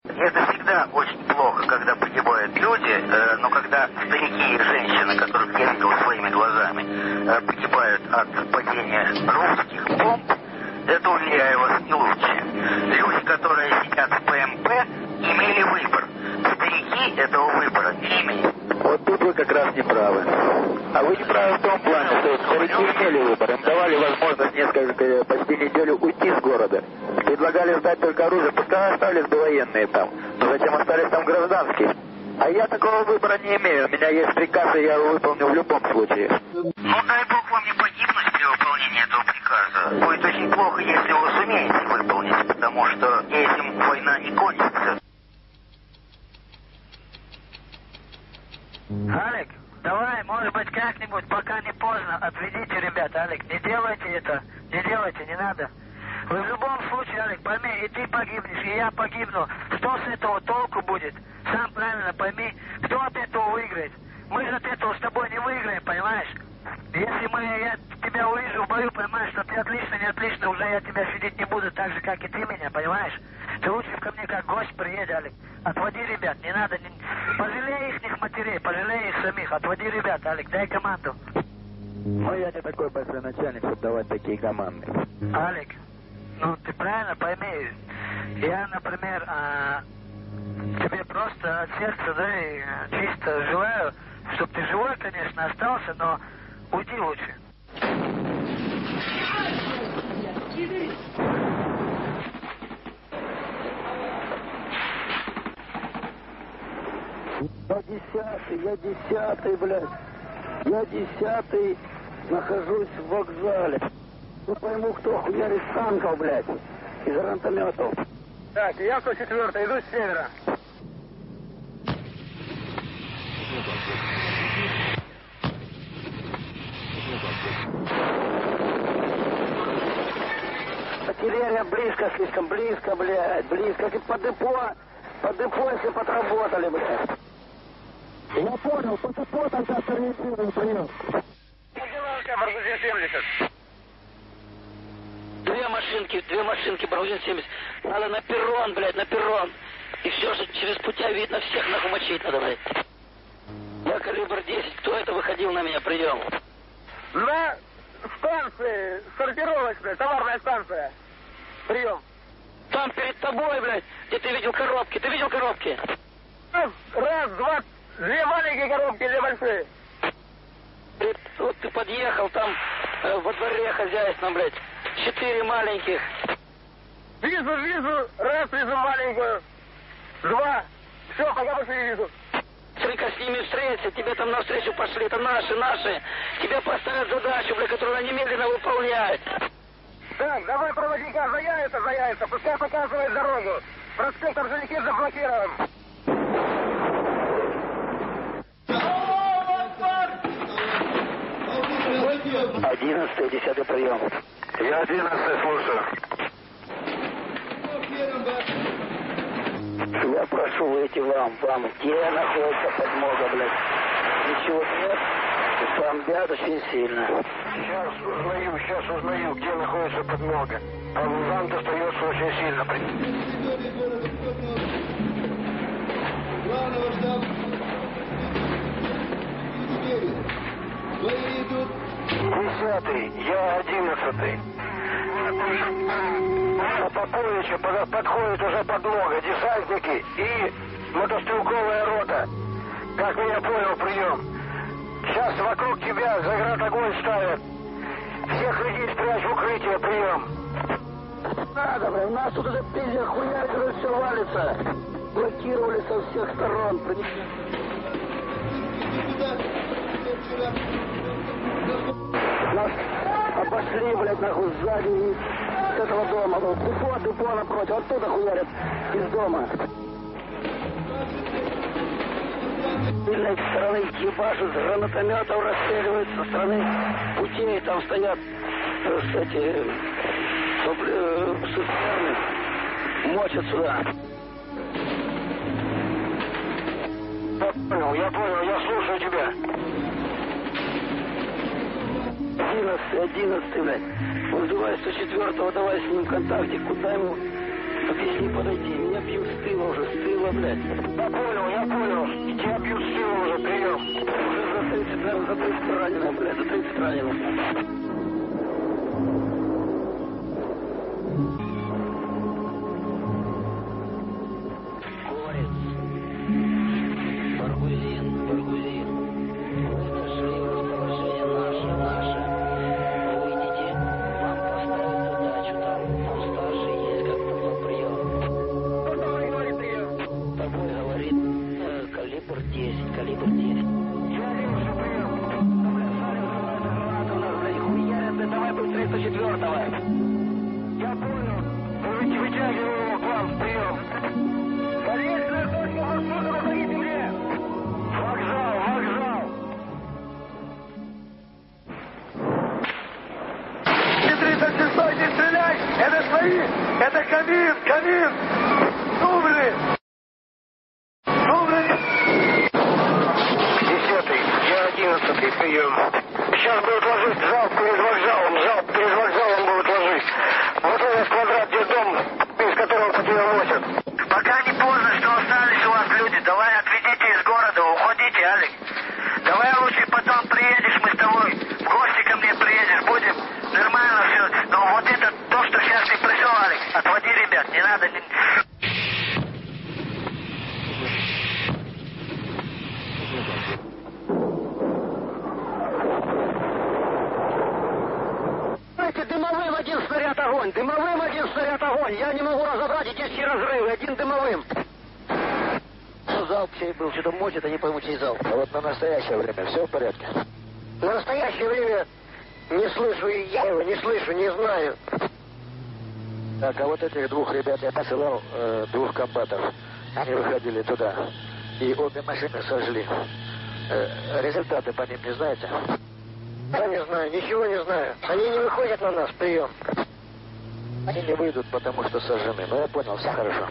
Это всегда очень плохо, когда погибают люди, но когда старики и женщины, которых я видел своими глазами, погибают от падения русских бомб, это, уверяю вас, не лучше. Люди, которые сидят в ПМП, имели выбор. Старики этого выбора не имеют. Вот тут вы как раз не правы. А вы не правы в том плане, что старики имели выбор. Им давали возможность почти неделю уйти с города. Предлагали сдать только оружие, пускай остались бы военные там, но затем остались там гражданские. А я такого выбора не имею. У меня есть приказ, и я его выполню в любом случае. Ну, дай бог вам не погибнуть при выполнении этого приказа. Будет очень плохо, если вы сумеете выполнить, потому что этим война не кончится. Алик, давай, может быть, как-нибудь, пока не поздно, отведите ребят, Алик, не делайте это, не надо. Вы в любом случае, Алик, пойми, и ты погибнешь, и я погибну. Что с этого толку будет? Сам правильно пойми, кто от этого выиграет? Мы же от этого с тобой не выиграем, понимаешь? Если я тебя увижу в бою, понимаешь, что ты отлично, не отлично, уже я тебя щадить не буду, так же, как и ты меня, понимаешь? Ты лучше ко мне как гость приедь, Алик. Отводи ребят, не надо, пожалей их матерей, пожалей их самих, отводи ребят, Алик, дай команду. Ну, я не такой большой начальник, чтобы давать такие команды. Алик, ну ты правильно пойми, я, например, тебе просто от сердца, да, и чисто желаю, чтобы ты живой, конечно, остался, но уйди лучше. Я десятый, блядь. Я 10-й нахожусь в вокзале. Не пойму, кто хуярит с танков, блядь, из гранатометов. Так, я 104-й, иду с севера. Артиллерия близко, слишком близко, блядь, близко. Как по депо если подработали, блядь. Я понял, по депо там сейчас ориентирую, прием. Баргузин 70. Две машинки, Баргузин 70. Надо на перрон, блядь, на перрон. И все же через путя видно, всех нахуй мочить надо, блядь. Я калибр 10, кто это выходил на меня, прием? На станции, сортировочная, товарная станция. Прием. Там перед тобой, блядь, где ты видел коробки. Ты видел коробки? Раз, два, две маленькие коробки, две большие. Вот ты подъехал, там во дворе хозяйственном, блядь, 4 маленьких. Вижу, раз вижу маленькую, два. Все, пока больше не вижу. Смотри-ка, с ними встретиться, тебе там навстречу пошли, это наши. Тебе поставят задачу, блядь, которую она немедленно выполняет. Так, давай проводника заяется, пускай показывает дорогу. Проспект Орджоникидзе заблокирован. 11-й, 10-й прием. Я 11-й, слушаю. Я прошу выйти вам, где находится подмога, блядь? Ничего нет, бомбят очень сильно. Сейчас узнаю, где находится подмога. А вам достается очень сильно. Главного штаба. Бои идут. 10-й, я 11-й. По Поповичу подходит уже подмога, десантники и мотострелковая рота. Как меня понял, прием. Сейчас вокруг тебя заградогонь ставят. Всех людей спрячь в укрытие, прием. Надо, блядь, у нас тут уже пиздец хуя, все валится. Блокировали со всех сторон. Нас обошли, блядь, нахуй, сзади с этого дома. Депо напротив, оттуда хуярят из дома. С сильной стороны ебашут, с гранатометов расстреливают, со стороны путей там стоят эти цистерны, мочат сюда. Я понял, я слушаю тебя. 11-й, блядь. Вызывай 104-го, давай с ним в контакте. Куда ему? Объясни, подойди. Меня бьют с тыла уже. сила, блядь. Я понял. Тебя бьют с силы уже, прием. Уже за 30 раненых, блядь, за 30 раненых. Это камин! Ну, блин! 10-й, я 11-й, прием. Сейчас будут ложить залп перед вокзалом будут ложить. Вот этот квадрат, где дом, из которого по тебе мочат. Пока не поздно, что остались у вас люди. Давай отведите из города, уходите, Алик. Давай лучше потом приедешь, мы с тобой в гости ко мне приедешь, будем нормально все. Но вот это то, что сейчас ты пришел, Алик, отводи ребят, не надо. Дымовым один снаряд огонь. Я не могу разобрать эти все разрывы. Один дымовым. Залп чей был, что-то мочит, я не пойму, чей залп. А вот на настоящее время все в порядке? На настоящее время не слышу, и я его не слышу, не знаю. Так, а вот этих двух ребят я посылал, двух комбатов. Они выходили туда. И обе машины сожгли. Результаты по ним не знаете? Я не знаю, ничего не знаю. Они не выходят на нас, прием. Они не выйдут, потому что сожжены. Но я понял, все хорошо.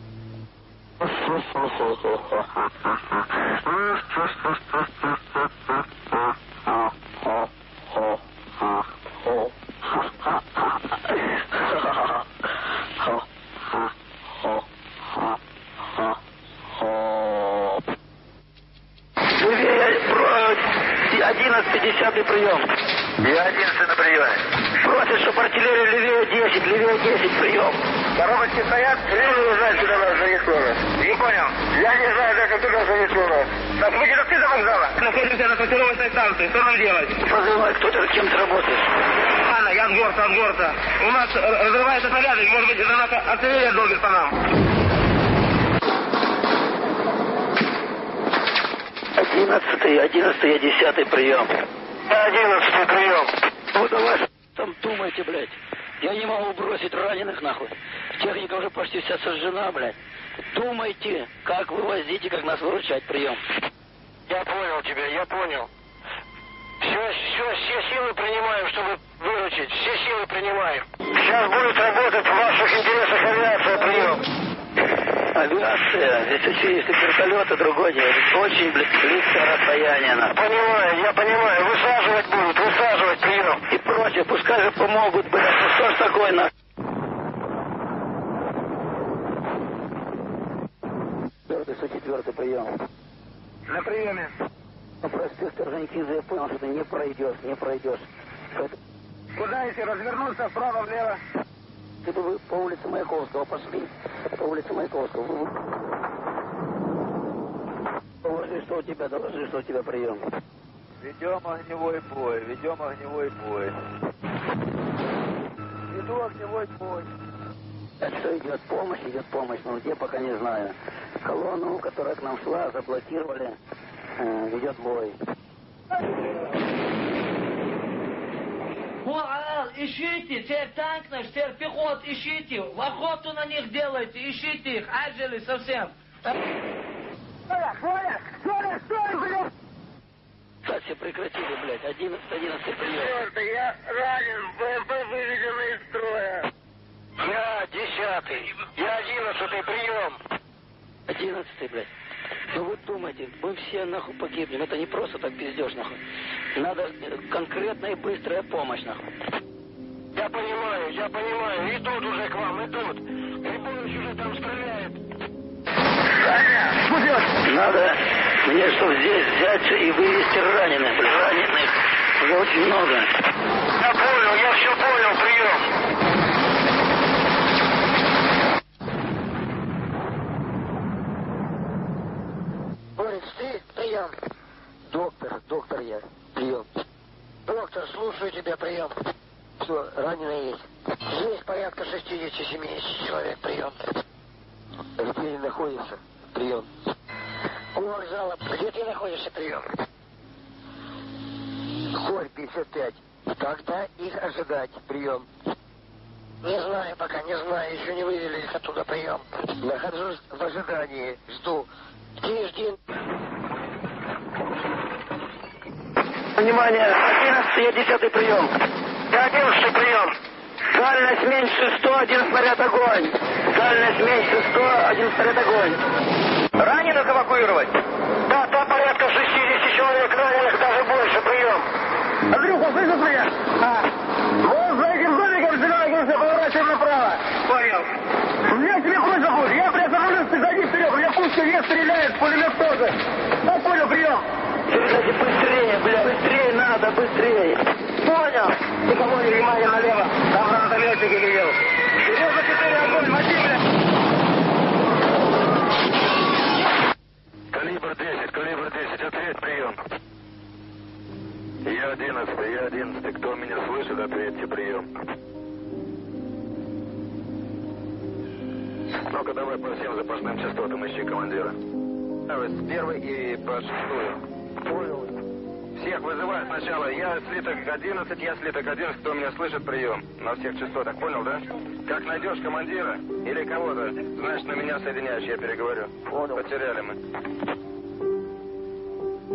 Я 11-10 прием. Я 11 на приеме. Просит, чтобы артиллерия левее 10, прием. Коробочки стоят? Я не знаю, куда нас занесло. Не понял. Я не знаю даже, куда занесло. Так, мы где-то ты до вокзала? Находимся на сортировочной станции. Что нам делать? Позывай, кто-то кем-то работает. Анна, я с горца. У нас разрывается порядок. Может быть, это наша артиллерия долбит по нам. 11-й, 10-й прием. 11-й прием. Ну давай там думайте, блядь. Я не могу бросить раненых, нахуй. Техника уже почти вся сожжена, блядь. Думайте, как вывозить и как нас выручать, прием. Я понял тебя, я понял. Все силы принимаем, чтобы выручить. Все силы принимаем. Сейчас будет работать в ваших интересах авиация, прием. Авиация, здесь еще есть вертолеты, другой дело. Очень близкое расстояние нам. Я понимаю. Высаживать, прием. И прочее, пускай же помогут, блядь. Ну что ж такое, нахуй? 4-й прием. На приеме. Ну, простых Орджоникидзе, я понял, что ты не пройдешь. Куда если развернуться, вправо-влево? Ты бы вы по улице Маяковского пошли. По улице Маяковского. Доложи, что у тебя прием. Ведем огневой бой. Веду огневой бой. Так что идет помощь, но где пока не знаю. Колонну, которая к нам шла, заблокировали. Ведет бой. Ищите, теперь танк наш, теперь пехот, ищите, в охоту на них делайте, ищите их, аджели совсем. Стой, блядь! Так, все прекратили, блядь, 11-й прием. Я ранен, БМП выведены из строя. Я 10-й, я 11-й прием. 11-й, блядь. Ну вы думайте, мы все нахуй погибнем. Это не просто так пиздешь, нахуй. Надо конкретная и быстрая помощь, нахуй. Я понимаю. Идут уже к вам, идут. Грибович уже там стреляет. будем делать? Надо мне, чтобы здесь взять и вывести раненых. Раненых уже очень много. Я понял, я все понял, прием. Борис, ты? Прием. Доктор я. Прием. Доктор, слушаю тебя, прием. Все, раненые есть. Здесь порядка 60-70 человек, прием. Где они находятся? Прием. У вокзала. Где ты находишься, прием? Хорь 55. Когда их ожидать, прием? Не знаю пока, не знаю. Еще не вывели их оттуда, прием. Нахожусь в ожидании. Жду. Жди. Внимание, 11 и 10 прием. 11 прием. Дальность меньше 100, один снаряд огонь. Дальность меньше 100, один снаряд огонь. Раненых эвакуировать? Да, там порядка 60 человек раненых, даже больше, прием. Андрюха, слышишь меня? Вот за этим домиком зеленый грузовик, поворачиваем направо. Понял. Я тебе просьба будет, я приостановлюсь, ты зайди вперед, у меня пушка не стреляет, пулемет тоже. Да, понял, прием. Передайте быстрее, бля, быстрее надо, быстрее. Понял. Никому не внимание налево, там гранатометчик видел. Серьезно, 4 огонь, мочи, бля. Калибр 10, ответь, прием. Я 11, кто меня слышит, ответьте, прием. Ну-ка, давай по всем запасным частотам ищи командира. С первой и по шестую. Понял. Всех вызываю сначала. Я слиток 11, кто меня слышит, прием. На всех частотах, понял, да? Как найдешь командира или кого-то, значит, на меня соединяешь, я переговорю. Понял. Потеряли мы.